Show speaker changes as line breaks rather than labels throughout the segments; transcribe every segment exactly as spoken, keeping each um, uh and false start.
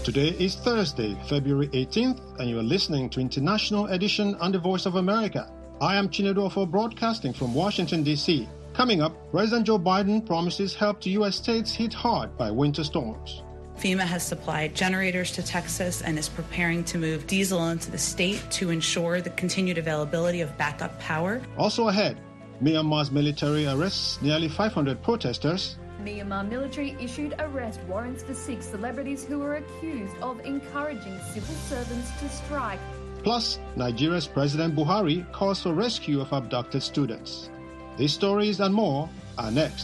Today is Thursday, February eighteenth, and you are listening to International Edition on the Voice of America. I am Chinedu Ofo, broadcasting from Washington, D C. Coming up, President Joe Biden promises help to U S states hit hard by winter storms.
FEMA has supplied generators to Texas and is preparing to move diesel into the state to ensure the continued availability of backup power.
Also ahead, Myanmar's military arrests nearly five hundred protesters.
Myanmar military issued arrest warrants for six celebrities who were accused of encouraging civil servants to strike.
Plus, Nigeria's President Buhari calls for rescue of abducted students. These stories and more are next.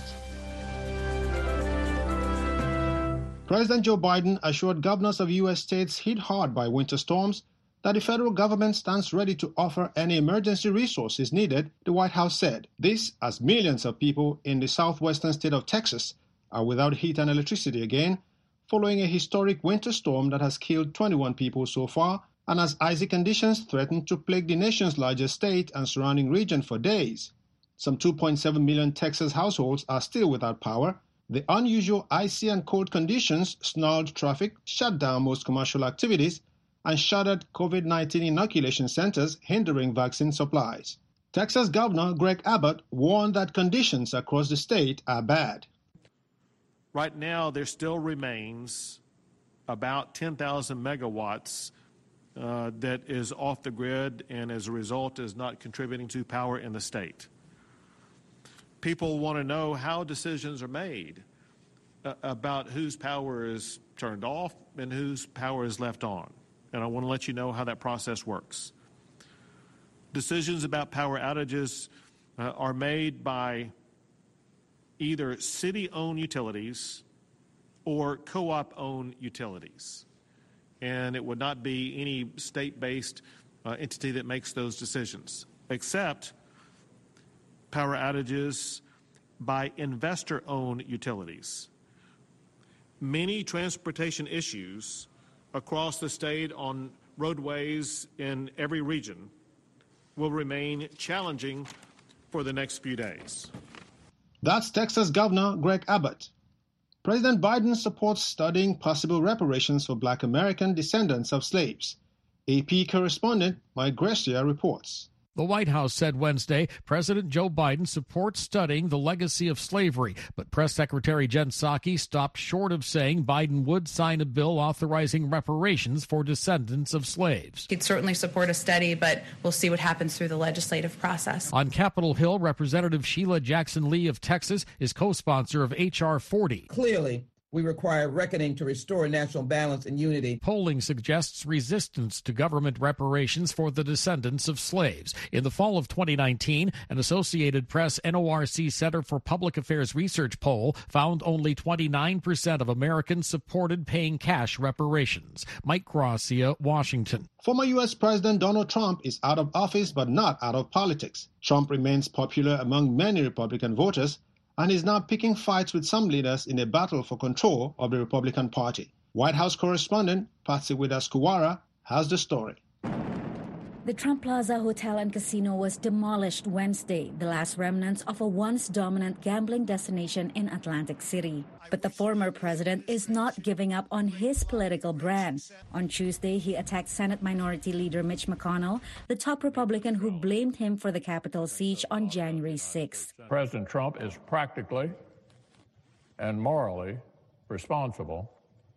President Joe Biden assured governors of U S states hit hard by winter storms that the federal government stands ready to offer any emergency resources needed, the White House said. This as millions of people in the southwestern state of Texas are without heat and electricity again, following a historic winter storm that has killed twenty-one people so far, and as icy conditions threaten to plague the nation's largest state and surrounding region for days. Some two point seven million Texas households are still without power. The unusual icy and cold conditions snarled traffic, shut down most commercial activities, and shuttered COVID nineteen inoculation centers, hindering vaccine supplies. Texas Governor Greg Abbott warned that conditions across the state are bad.
Right now, there still remains about ten thousand megawatts uh, that is off the grid and as a result is not contributing to power in the state. People want to know how decisions are made uh, about whose power is turned off and whose power is left on. And I want to let you know how that process works. Decisions about power outages uh, are made by either city-owned utilities or co-op-owned utilities. And it would not be any state-based uh, entity that makes those decisions, except power outages by investor-owned utilities. Many transportation issues across the state on roadways in every region will remain challenging for the next few days.
That's Texas Governor Greg Abbott. President Biden supports studying possible reparations for Black American descendants of slaves. A P correspondent Mike Gracia reports.
The White House said Wednesday President Joe Biden supports studying the legacy of slavery, but Press Secretary Jen Psaki stopped short of saying Biden would sign a bill authorizing reparations for descendants of slaves.
He'd certainly support a study, but we'll see what happens through the legislative process.
On Capitol Hill, Representative Sheila Jackson Lee of Texas is co-sponsor of H R forty.
Clearly, we require reckoning to restore national balance and unity.
Polling suggests resistance to government reparations for the descendants of slaves. In the fall of twenty nineteen, an Associated Press N O R C Center for Public Affairs research poll found only twenty-nine percent of Americans supported paying cash reparations. Mike Gracia, Washington.
Former U S President Donald Trump is out of office but not out of politics. Trump remains popular among many Republican voters and is now picking fights with some leaders in a battle for control of the Republican Party. White House correspondent Patsy Widaskewara has the story.
The Trump Plaza Hotel and Casino was demolished Wednesday, the last remnants of a once dominant gambling destination in Atlantic City. But the former president is not giving up on his political brand. On Tuesday, he attacked Senate Minority Leader Mitch McConnell, the top Republican who blamed him for the Capitol siege on January sixth.
President Trump is practically and morally responsible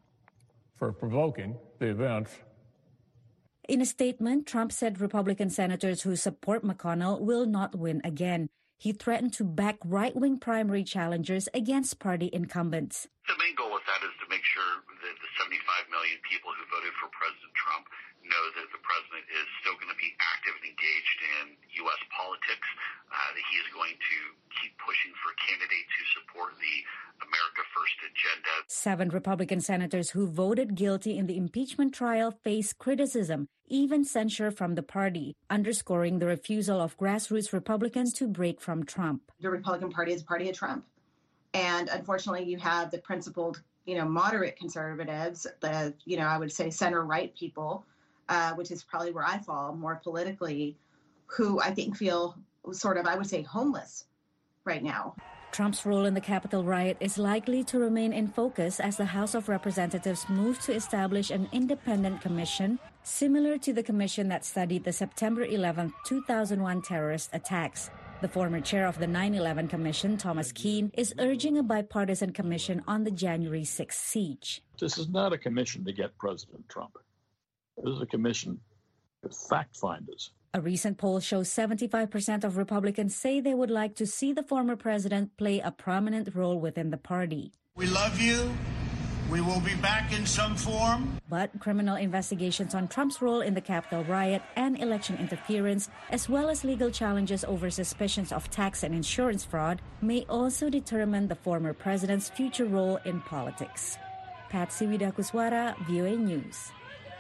for provoking the events.
In a statement, Trump said Republican senators who support McConnell will not win again. He threatened to back right-wing primary challengers against party incumbents.
The main goal with that is to make sure that the seventy-five million people who voted for President Trump know that the president is still going to be active and engaged in U S politics, uh, that he is going to keep pushing for candidates who support the America First agenda.
Seven Republican senators who voted guilty in the impeachment trial face criticism, even censure from the party, underscoring the refusal of grassroots Republicans to break from Trump.
The Republican Party is the party of Trump. And unfortunately, you have the principled, you know, moderate conservatives, the, you know, I would say center-right people, uh, which is probably where I fall more politically, who I think feel sort of, I would say, homeless right now.
Trump's role in the Capitol riot is likely to remain in focus as the House of Representatives moves to establish an independent commission similar to the commission that studied the September eleventh, two thousand one terrorist attacks. The former chair of the nine eleven Commission, Thomas Kean, is urging a bipartisan commission on the January sixth siege.
This is not a commission to get President Trump. This is a commission with fact finders.
A recent poll shows seventy-five percent of Republicans say they would like to see the former president play a prominent role within the party.
We love you. We will be back in some form.
But criminal investigations on Trump's role in the Capitol riot and election interference, as well as legal challenges over suspicions of tax and insurance fraud, may also determine the former president's future role in politics. Patsy Widakuswara, V O A News.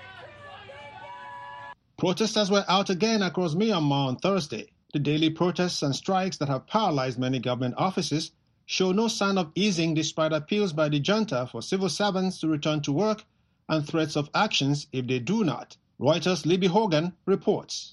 Protesters were out again across Myanmar on Thursday. The daily protests and strikes that have paralyzed many government offices show no sign of easing despite appeals by the junta for civil servants to return to work and threats of actions if they do not. Reuters' Libby Hogan reports.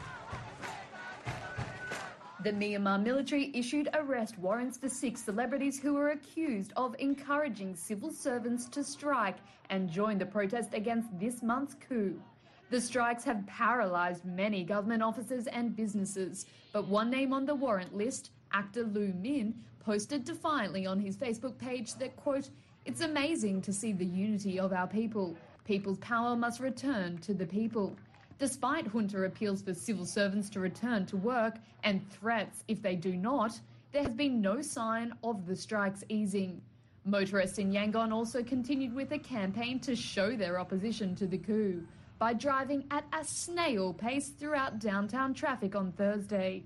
The Myanmar military issued arrest warrants for six celebrities who were accused of encouraging civil servants to strike and join the protest against this month's coup. The strikes have paralysed many government offices and businesses, but one name on the warrant list, actor Lu Min, posted defiantly on his Facebook page that, quote, "It's amazing to see the unity of our people. People's power must return to the people." Despite junta appeals for civil servants to return to work and threats if they do not, there has been no sign of the strikes easing. Motorists in Yangon also continued with a campaign to show their opposition to the coup by driving at a snail pace throughout downtown traffic on Thursday.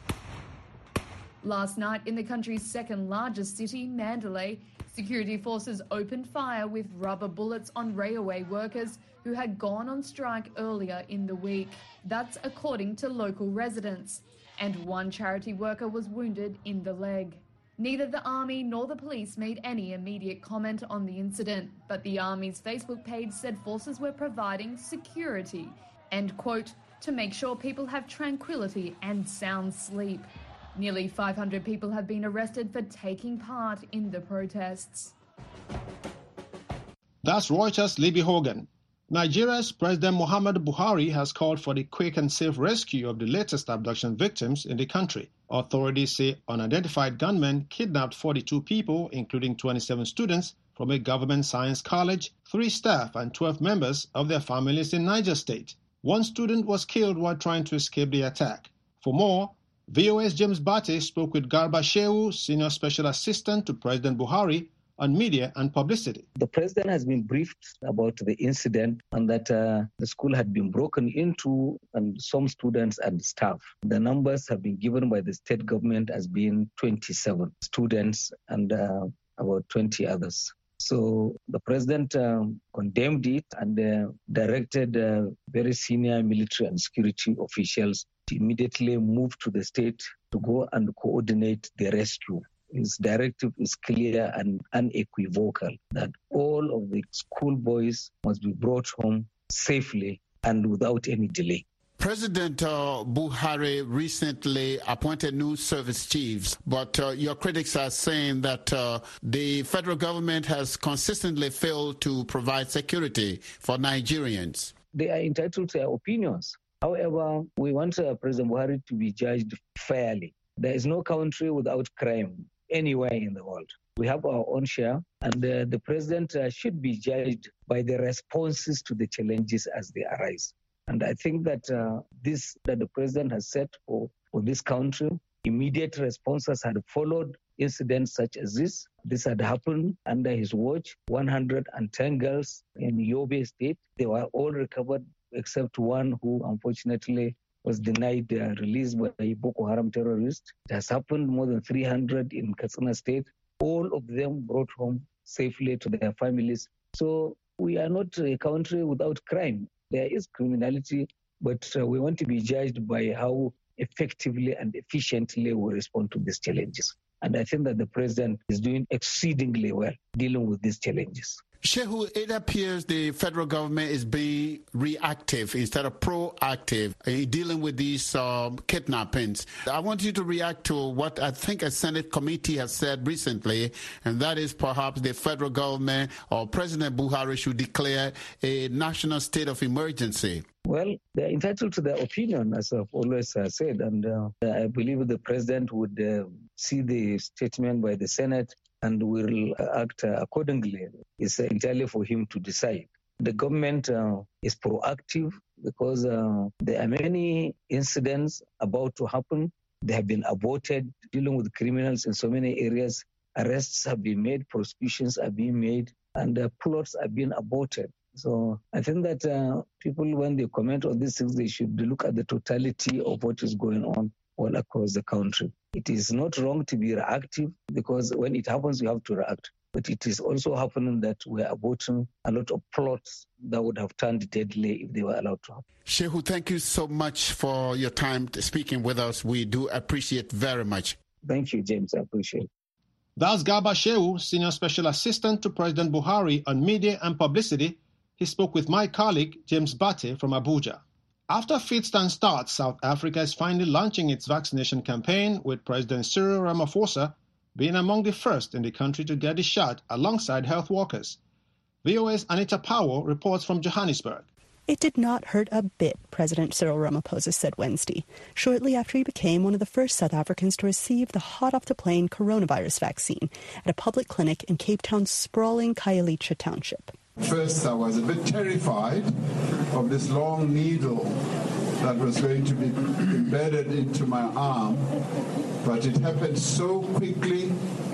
Last night, in the country's second largest city, Mandalay, security forces opened fire with rubber bullets on railway workers who had gone on strike earlier in the week. That's according to local residents. And one charity worker was wounded in the leg. Neither the army nor the police made any immediate comment on the incident, but the army's Facebook page said forces were providing security and, quote, to make sure people have tranquility and sound sleep. Nearly five hundred people have been arrested for taking part in the protests.
That's Reuters' Libby Hogan. Nigeria's President Muhammadu Buhari has called for the quick and safe rescue of the latest abduction victims in the country. Authorities say unidentified gunmen kidnapped forty-two people, including twenty-seven students, from a government science college, three staff and twelve members of their families in Niger State. One student was killed while trying to escape the attack. For more, V O A's James Bate spoke with Garba Shehu, Senior Special Assistant to President Buhari, on media and publicity.
The president has been briefed about the incident and that uh, the school had been broken into and some students and staff. The numbers have been given by the state government as being twenty-seven students and uh, about twenty others. So the president um, condemned it and uh, directed uh, very senior military and security officials to immediately move to the state to go and coordinate the rescue. His directive is clear and unequivocal that all of the schoolboys must be brought home safely and without any delay.
President uh, Buhari recently appointed new service chiefs, but uh, your critics are saying that uh, the federal government has consistently failed to provide security for Nigerians.
They are entitled to their opinions. However, we want uh, President Buhari to be judged fairly. There is no country without crime anywhere in the world. We have our own share, and uh, the president uh, should be judged by the responses to the challenges as they arise. And I think that uh, this that the president has set for, for this country, immediate responses had followed incidents such as this. This had happened under his watch. one hundred ten girls in Yobe State, they were all recovered except one who unfortunately was denied uh, release by Boko Haram terrorists. It has happened more than three hundred in Katsina State. All of them brought home safely to their families. So we are not a country without crime. There is criminality, but uh, we want to be judged by how effectively and efficiently we respond to these challenges. And I think that the president is doing exceedingly well dealing with these challenges.
Shehu, it appears the federal government is being reactive instead of proactive in dealing with these um, kidnappings. I want you to react to what I think a Senate committee has said recently, and that is perhaps the federal government or President Buhari should declare a national state of emergency.
Well, they're entitled to their opinion, as I've always uh, said, and uh, I believe the president would uh, see the statement by the Senate and will act uh, accordingly. It's entirely for him to decide. The government uh, is proactive because uh, there are many incidents about to happen. They have been aborted, dealing with criminals in so many areas. Arrests have been made, prosecutions are being made, and uh, plots are being aborted. So I think that uh, people, when they comment on these things, they should look at the totality of what is going on all across the country. It is not wrong to be reactive because when it happens, you have to react. But it is also happening that we are aborting a lot of plots that would have turned deadly if they were allowed to happen.
Shehu, thank you so much for your time speaking with us. We do appreciate very much.
Thank you, James. I appreciate it.
That's Garba Shehu, Senior Special Assistant to President Buhari on Media and Publicity. He spoke with my colleague, James Bate, from Abuja. After a fifth stand start, South Africa is finally launching its vaccination campaign, with President Cyril Ramaphosa being among the first in the country to get the shot alongside health workers. V O A's Anita Powell reports from Johannesburg.
It did not hurt a bit, President Cyril Ramaphosa said Wednesday, shortly after he became one of the first South Africans to receive the hot-off-the-plane coronavirus vaccine at a public clinic in Cape Town's sprawling Khayelitsha township.
First, I was a bit terrified of this long needle that was going to be embedded into my arm, but it happened so quickly,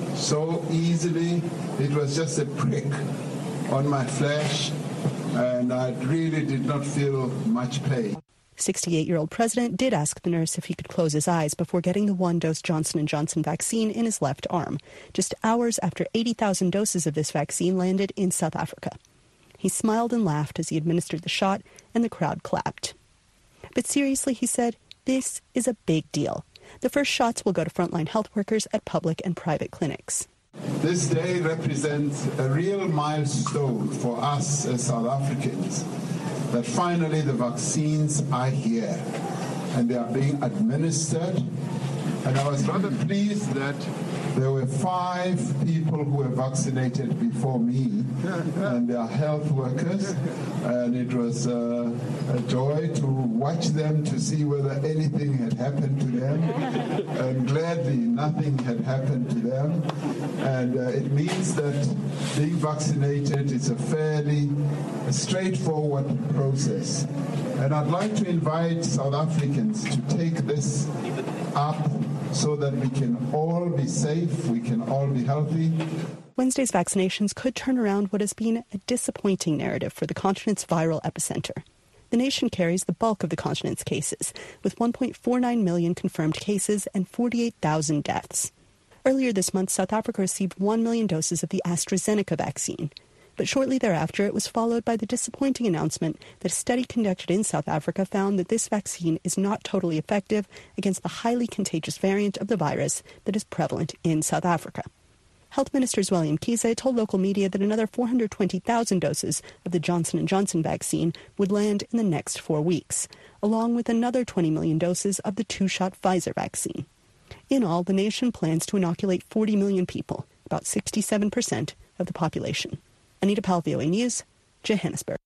so easily. It was just a prick on my flesh, and I really did not feel much pain.
sixty-eight-year-old president did ask the nurse if he could close his eyes before getting the one-dose Johnson and Johnson vaccine in his left arm, just hours after eighty thousand doses of this vaccine landed in South Africa. He smiled and laughed as he administered the shot, and the crowd clapped. But seriously, he said, this is a big deal. The first shots will go to frontline health workers at public and private clinics.
This day represents a real milestone for us as South Africans, that finally the vaccines are here and they are being administered. And I was rather pleased that there were five people who were vaccinated before me, and they are health workers, and it was uh, a joy to watch them to see whether anything had happened to them, and gladly nothing had happened to them. And uh, it means that being vaccinated is a fairly straightforward process. And I'd like to invite South Africans to take this up so that we can all be safe, we can all be healthy.
Wednesday's vaccinations could turn around what has been a disappointing narrative for the continent's viral epicenter. The nation carries the bulk of the continent's cases, with one point four nine million confirmed cases and forty-eight thousand deaths. Earlier this month, South Africa received one million doses of the AstraZeneca vaccine. But shortly thereafter, it was followed by the disappointing announcement that a study conducted in South Africa found that this vaccine is not totally effective against the highly contagious variant of the virus that is prevalent in South Africa. Health Minister Zweli Mkhize told local media that another four hundred twenty thousand doses of the Johnson and Johnson vaccine would land in the next four weeks, along with another twenty million doses of the two-shot Pfizer vaccine. In all, the nation plans to inoculate forty million people, about sixty-seven percent of the population. Anita Powell, V O A News, Johannesburg.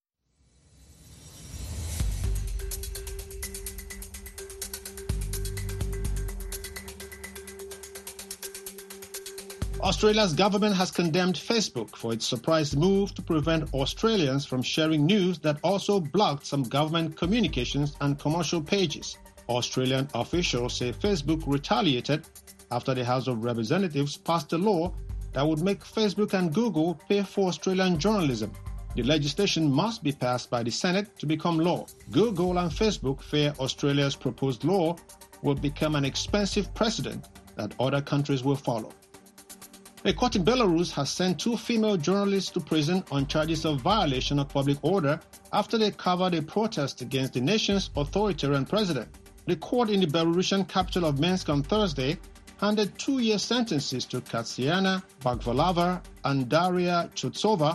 Australia's government has condemned Facebook for its surprise move to prevent Australians from sharing news that also blocked some government communications and commercial pages. Australian officials say Facebook retaliated after the House of Representatives passed a law that would make Facebook and Google pay for Australian journalism. The legislation must be passed by the Senate to become law. Google and Facebook fear Australia's proposed law will become an expensive precedent that other countries will follow. A court in Belarus has sent two female journalists to prison on charges of violation of public order after they covered a protest against the nation's authoritarian president. The court in the Belarusian capital of Minsk on Thursday handed two-year sentences to Katsiana Bagvalava and Daria Chutsova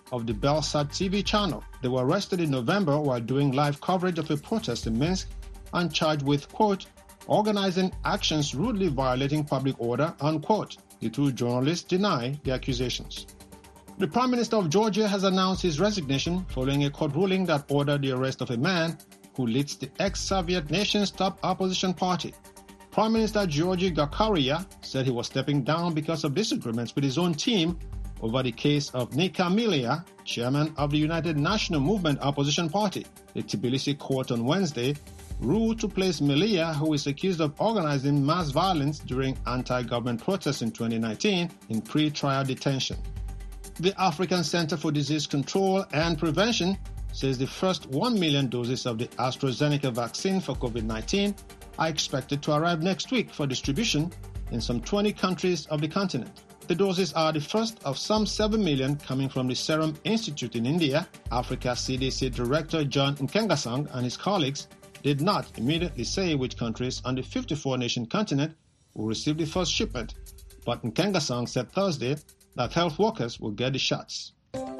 of the Belsat T V channel. They were arrested in November while doing live coverage of a protest in Minsk and charged with, quote, organizing actions rudely violating public order, unquote. The two journalists deny the accusations. The Prime Minister of Georgia has announced his resignation following a court ruling that ordered the arrest of a man who leads the ex-Soviet nation's top opposition party. Prime Minister Georgi Gakaria said he was stepping down because of disagreements with his own team over the case of Nika Milia, chairman of the United National Movement opposition party. The Tbilisi court on Wednesday ruled to place Milia, who is accused of organizing mass violence during anti-government protests in twenty nineteen, in pre-trial detention. The African Center for Disease Control and Prevention says the first one million doses of the AstraZeneca vaccine for COVID nineteen are expected to arrive next week for distribution in some twenty countries of the continent. The doses are the first of some seven million coming from the Serum Institute in India. Africa C D C Director John Nkengasong and his colleagues did not immediately say which countries on the fifty-four nation continent will receive the first shipment, but Nkengasong said Thursday that health workers will get the shots.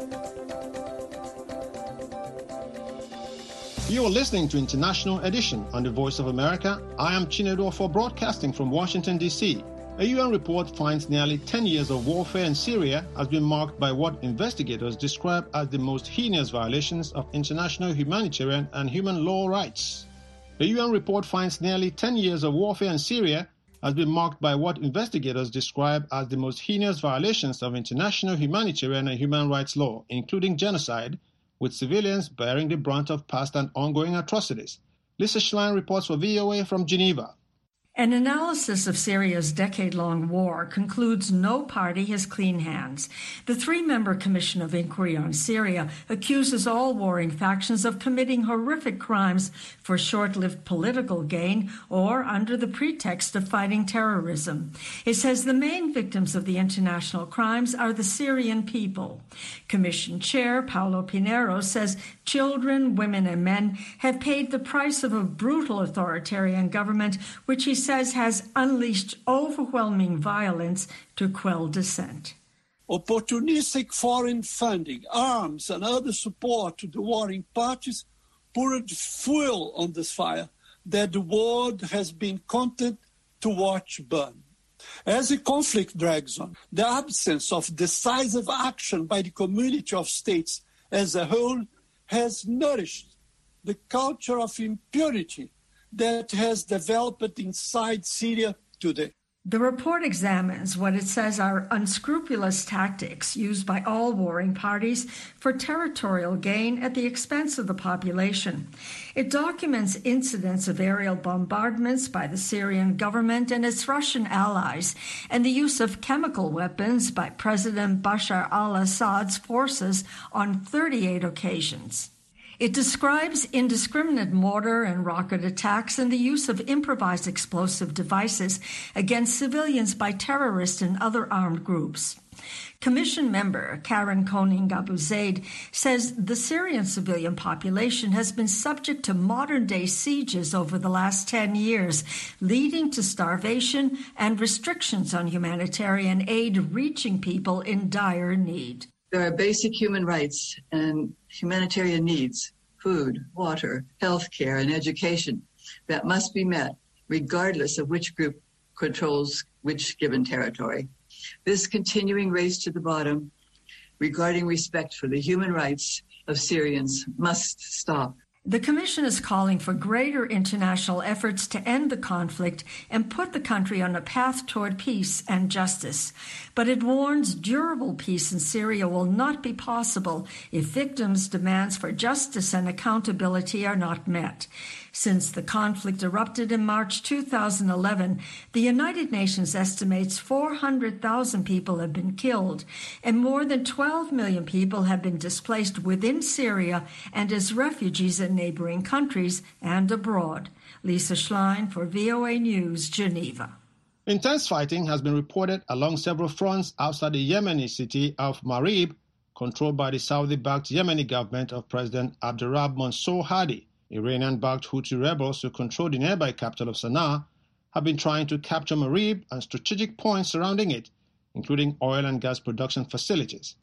You are listening to International Edition on the Voice of America. I am Chinedu for broadcasting from Washington, D C A U N report finds nearly ten years of warfare in Syria has been marked by what investigators describe as the most heinous violations of international humanitarian and human law rights. The U N report finds nearly ten years of warfare in Syria has been marked by what investigators describe as the most heinous violations of international humanitarian and human rights law, including genocide, with civilians bearing the brunt of past and ongoing atrocities. Lisa Schlein reports for V O A from Geneva.
An analysis of Syria's decade-long war concludes no party has clean hands. The three-member Commission of Inquiry on Syria accuses all warring factions of committing horrific crimes for short-lived political gain or under the pretext of fighting terrorism. It says the main victims of the international crimes are the Syrian people. Commission Chair Paulo Pinheiro says children, women, and men have paid the price of a brutal authoritarian government, which he says has unleashed overwhelming violence to quell dissent.
Opportunistic foreign funding, arms, and other support to the warring parties poured fuel on this fire that the world has been content to watch burn. As the conflict drags on, the absence of decisive action by the community of states as a whole has nourished the culture of impunity that has developed inside Syria today.
The report examines what it says are unscrupulous tactics used by all warring parties for territorial gain at the expense of the population. It documents incidents of aerial bombardments by the Syrian government and its Russian allies, and the use of chemical weapons by President Bashar al-Assad's forces on thirty-eight occasions. It describes indiscriminate mortar and rocket attacks and the use of improvised explosive devices against civilians by terrorists and other armed groups. Commission member Karen Koning Abu Zaid says the Syrian civilian population has been subject to modern-day sieges over the last ten years, leading to starvation and restrictions on humanitarian aid reaching people in dire need.
There are basic human rights and humanitarian needs, food, water, health care, and education that must be met regardless of which group controls which given territory. This continuing race to the bottom regarding respect for the human rights of Syrians must stop.
The Commission is calling for greater international efforts to end the conflict and put the country on a path toward peace and justice. But it warns durable peace in Syria will not be possible if victims' demands for justice and accountability are not met. Since the conflict erupted in March two thousand eleven, the United Nations estimates four hundred thousand people have been killed, and more than twelve million people have been displaced within Syria and as refugees in neighboring countries and abroad. Lisa Schlein for V O A News, Geneva.
Intense fighting has been reported along several fronts outside the Yemeni city of Marib, controlled by the Saudi-backed Yemeni government of President Abdurrahman Mansour Hadi. Iranian-backed Houthi rebels who control the nearby capital of Sana'a have been trying to capture Marib and strategic points surrounding it, including oil and gas production facilities.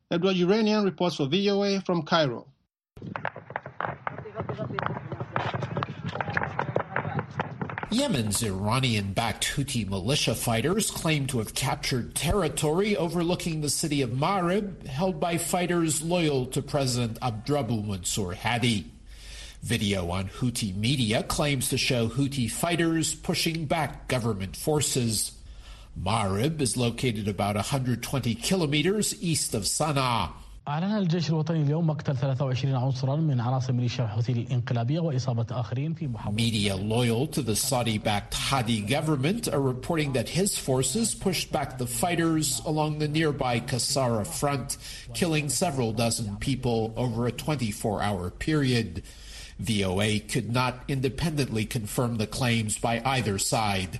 Edward Uranian reports for V O A from Cairo.
Yemen's Iranian-backed Houthi militia fighters claim to have captured territory overlooking the city of Ma'rib, held by fighters loyal to President Abdrabbuh Mansour Hadi. Video on Houthi media claims to show Houthi fighters pushing back government forces. Ma'rib is located about one hundred twenty kilometers east of Sana'a.
أعلن الجيش الوطني اليوم مقتل ثلاثة وعشرين عنصرا من عناصر ميليشيا الحوثي الانقلابية وإصابة آخرين في محافظة.
Media loyal to the Saudi-backed Hadi government are reporting that his forces pushed back the fighters along the nearby Kasara front, killing several dozen people over a twenty-four hour period. V O A could not independently confirm the claims by either side.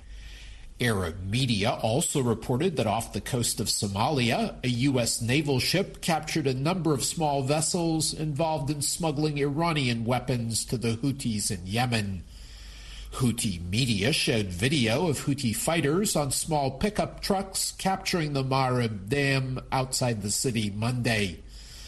Arab media also reported that off the coast of Somalia, a U S naval ship captured a number of small vessels involved in smuggling Iranian weapons to the Houthis in Yemen. Houthi media showed video of Houthi fighters on small pickup trucks capturing the Ma'rib Dam outside the city Monday.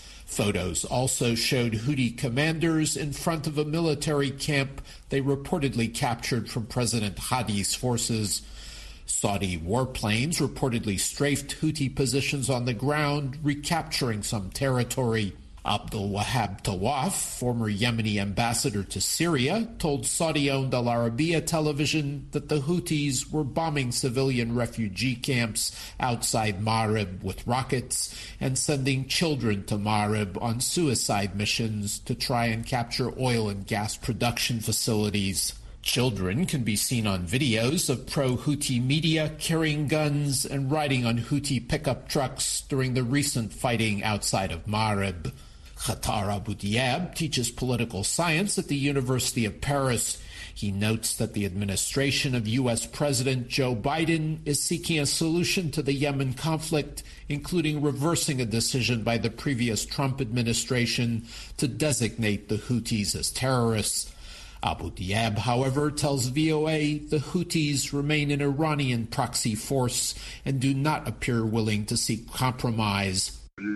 Photos also showed Houthi commanders in front of a military camp they reportedly captured from President Hadi's forces. Saudi warplanes reportedly strafed Houthi positions on the ground, recapturing some territory. Abdul Wahab Tawaf, former Yemeni ambassador to Syria, told Saudi-owned Al Arabiya television that the Houthis were bombing civilian refugee camps outside Ma'rib with rockets and sending children to Ma'rib on suicide missions to try and capture oil and gas production facilities. Children can be seen on videos of pro-Houthi media carrying guns and riding on Houthi pickup trucks during the recent fighting outside of Ma'rib. Khatar Abu Diab teaches political science at the University of Paris. He notes that the administration of U S President Joe Biden is seeking a solution to the Yemen conflict, including reversing a decision by the previous Trump administration to designate the Houthis as terrorists. Abu Diab, however, tells V O A the Houthis remain an Iranian proxy force and do not appear willing to seek compromise.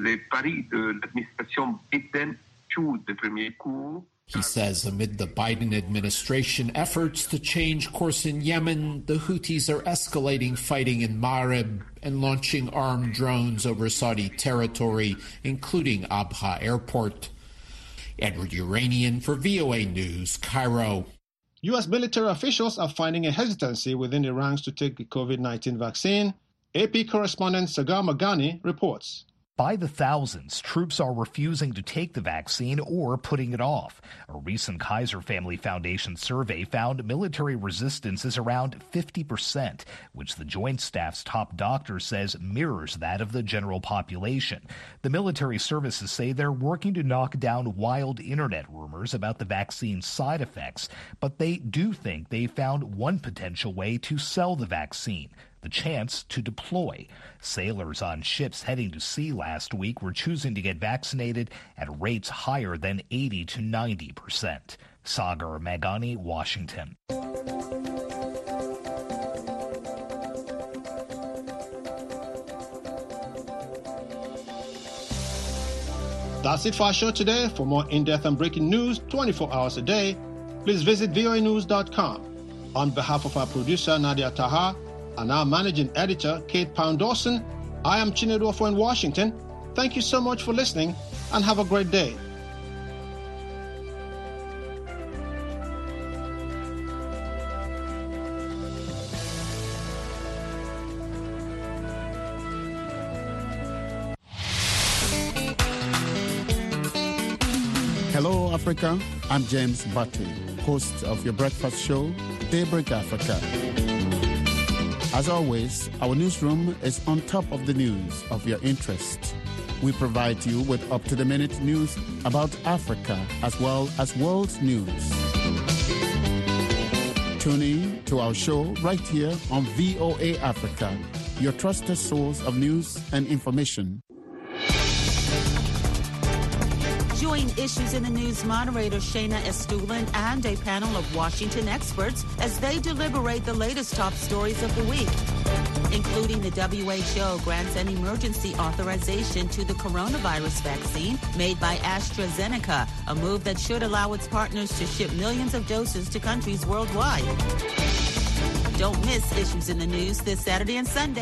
He says amid the Biden administration efforts to change course in Yemen, the Houthis are escalating fighting in Ma'rib and launching armed drones over Saudi territory, including Abha Airport. Edward Uranian for V O A News, Cairo.
U S military officials are finding a hesitancy within the ranks to take the COVID nineteen vaccine. A P correspondent Sagar Magani reports.
By the thousands, troops are refusing to take the vaccine or putting it off. A recent Kaiser Family Foundation survey found military resistance is around fifty percent, which the Joint Staff's top doctor says mirrors that of the general population. The military services say they're working to knock down wild internet rumors about the vaccine's side effects, but they do think they found one potential way to sell the vaccine: the chance to deploy. Sailors on ships heading to sea last week were choosing to get vaccinated at rates higher than eighty to ninety percent. Sagar Magani, Washington.
That's it for our show today. For more in-depth and breaking news twenty-four hours a day, please visit V O A news dot com. On behalf of our producer, Nadia Taha, and our managing editor, Kate Pound-Dawson, I am Chinedu Ofo in Washington. Thank you so much for listening, and have a great day.
Hello, Africa. I'm James Batty, host of your breakfast show, Daybreak Africa. As always, our newsroom is on top of the news of your interest. We provide you with up-to-the-minute news about Africa as well as world news. Tune in to our show right here on V O A Africa, your trusted source of news and information.
Join Issues in the News moderator Shayna Estulin and a panel of Washington experts as they deliberate the latest top stories of the week, including including the W H O grants an emergency authorization to the coronavirus vaccine made by AstraZeneca, a move that should allow its partners to ship millions of doses to countries worldwide. Don't miss Issues in the News this Saturday and Sunday.